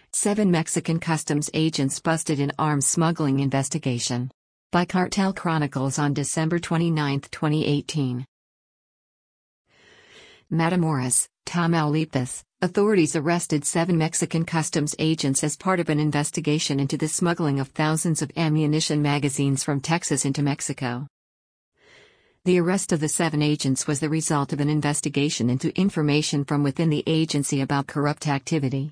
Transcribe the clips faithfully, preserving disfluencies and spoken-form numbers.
Seven Mexican customs agents busted in arms smuggling investigation. By Cartel Chronicles on December twenty-ninth, twenty eighteen. Matamoros, Tamaulipas, authorities arrested seven Mexican customs agents as part of an investigation into the smuggling of thousands of ammunition magazines from Texas into Mexico. The arrest of the seven agents was the result of an investigation into information from within the agency about corrupt activity.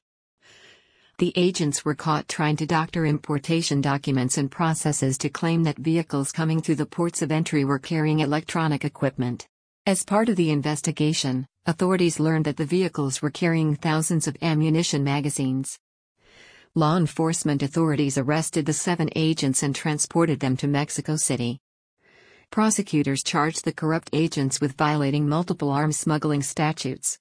The agents were caught trying to doctor importation documents and processes to claim that vehicles coming through the ports of entry were carrying electronic equipment. As part of the investigation, authorities learned that the vehicles were carrying thousands of ammunition magazines. Law enforcement authorities arrested the seven agents and transported them to Mexico City. Prosecutors charged the corrupt agents with violating multiple arms smuggling statutes.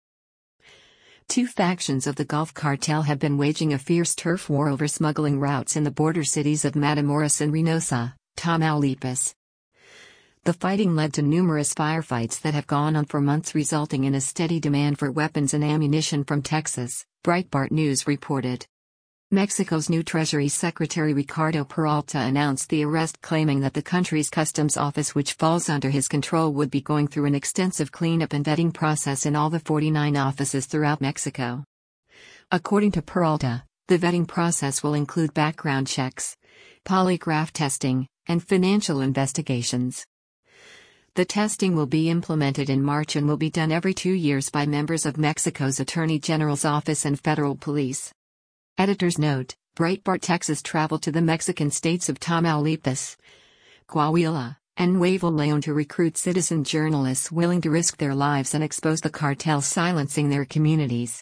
Two factions of the Gulf Cartel have been waging a fierce turf war over smuggling routes in the border cities of Matamoros and Reynosa, Tamaulipas. The fighting led to numerous firefights that have gone on for months, resulting in a steady demand for weapons and ammunition from Texas, Breitbart News reported. Mexico's new Treasury Secretary Ricardo Peralta announced the arrest, claiming that the country's customs office, which falls under his control, would be going through an extensive cleanup and vetting process in all the forty-nine offices throughout Mexico. According to Peralta, the vetting process will include background checks, polygraph testing, and financial investigations. The testing will be implemented in March and will be done every two years by members of Mexico's Attorney General's office and federal police. Editor's note: Breitbart Texas traveled to the Mexican states of Tamaulipas, Coahuila, and Nuevo León to recruit citizen journalists willing to risk their lives and expose the cartels silencing their communities.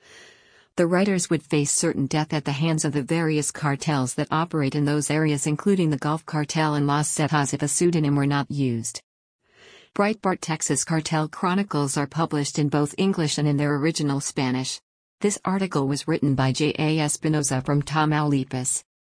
The writers would face certain death at the hands of the various cartels that operate in those areas, including the Gulf Cartel and Los Zetas, if a pseudonym were not used. Breitbart Texas Cartel Chronicles are published in both English and in their original Spanish. This article was written by J A Espinoza from Tamaulipas.